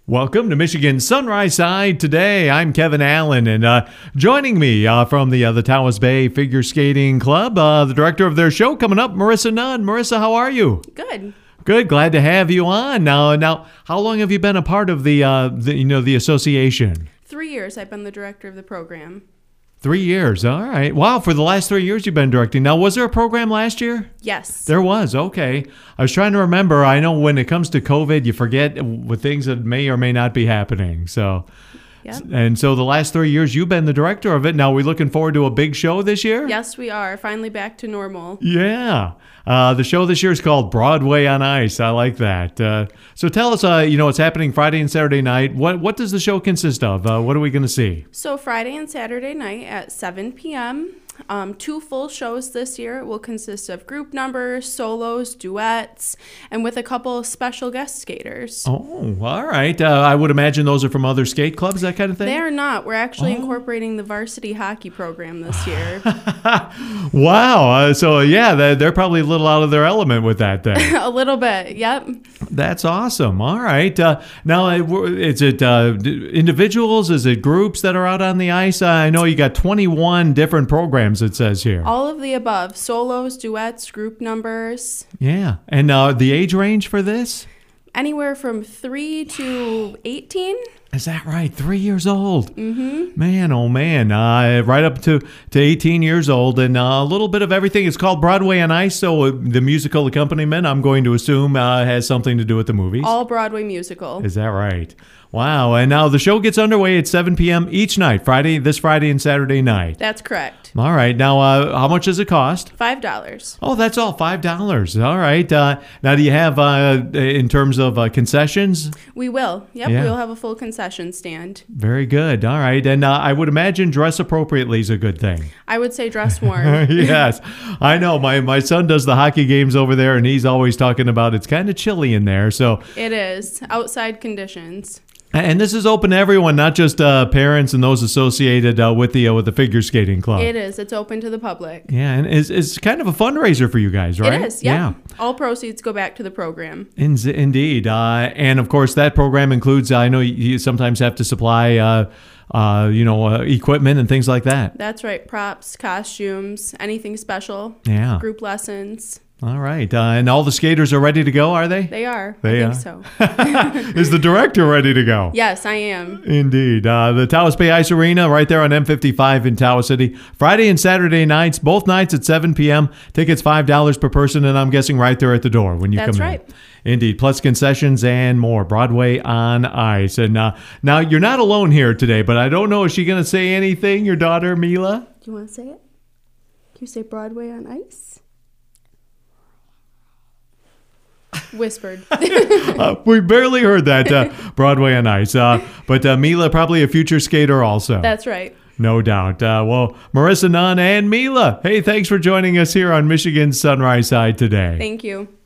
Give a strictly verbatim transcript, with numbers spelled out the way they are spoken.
Welcome to Michigan Sunrise Side today. I'm Kevin Allen, and uh, joining me uh, from the uh, the Tawas Bay Figure Skating Club, uh, the director of their show coming up, Marissa Nunn. Marissa, how are you? Good. Good. Glad to have you on. Now, now, how long have you been a part of the, uh, the you know the association? Three years. I've been the director of the program. Three years. All right. Wow. For the last three years, you've been directing. Now, was there a program last year? Yes. There was. Okay. I was trying to remember. I know when it comes to COVID, you forget with things that may or may not be happening. So, Yep. and so the last three years, you've been the director of it. Now, are we looking forward to a big show this year? Yes, we are. Finally back to normal. Yeah. Uh, the show this year is called Broadway on Ice. I like that. Uh, so tell us, uh, you know, it's happening Friday and Saturday night. What what does the show consist of? Uh, what are we going to see? So Friday and Saturday night at seven p.m., um, two full shows this year will consist of group numbers, solos, duets, and with a couple of special guest skaters. Oh, all right. Uh, I would imagine those are from other skate clubs, that kind of thing? They are not. We're actually Oh. incorporating the varsity hockey program this year. Wow. Uh, so, yeah, they're, they're probably a little out of their element with that thing. A little bit, yep. That's awesome. All right. Uh, now, uh, is it uh, d- individuals? Is it groups that are out on the ice? Uh, I know you got twenty-one different programs, it says here. All of the above. Solos, duets, group numbers. Yeah. And uh, the age range for this? Anywhere from three to eighteen. Is that right? Three years old. Mm-hmm. Man, oh man. Uh, right up to, to eighteen years old, and uh, a little bit of everything. It's called Broadway on Ice, so uh, the musical accompaniment, I'm going to assume, uh, has something to do with the movies. All Broadway musical. Is that right? Wow. And now the show gets underway at seven p.m. each night, Friday, this Friday and Saturday night. That's correct. All right. Now, uh, how much does it cost? Five dollars. Oh, that's all, five dollars. All right. Uh, now, do you have, uh, in terms of uh, concessions? We will. Yep, Yeah. we'll have a full concession stand. Very good. All right. And uh, I would imagine dress appropriately is a good thing. I would say dress warm. Yes. I know. My, my son does the hockey games over there, and he's always talking about it's kind of chilly in there. So, It is. Outside conditions. and this is open to everyone, not just uh, parents and those associated uh, with the uh, with the figure skating club. It is. It's open to the public. Yeah, and it's, it's kind of a fundraiser for you guys, right? It is, yep. Yeah. All proceeds go back to the program. In, indeed. Uh, and of course, that program includes, I know you sometimes have to supply, uh, uh, you know, uh, equipment and things like that. That's right. Props, costumes, anything special. Yeah. Group lessons. All right. Uh, and all the skaters are ready to go, are they? They are. They I are. think so. Is the director ready to go? Yes, I am. Indeed. Uh, the Tawas Bay Ice Arena right there on M fifty-five in Tawas City. Friday and Saturday nights, both nights at seven p.m. Tickets five dollars per person, and I'm guessing right there at the door when you That's come right. in. Indeed. Plus concessions and more. Broadway on Ice. And uh, now, you're not alone here today, but I don't know, is she going to say anything, your daughter, Mila? Do you want to say it? Can you say Broadway on Ice? Whispered. uh, we barely heard that, uh, Broadway on Ice. Uh, but uh, Mila, probably a future skater also. That's right. No doubt. Uh, well, Marissa Nunn and Mila, hey, thanks for joining us here on Michigan Sunrise Side today. Thank you.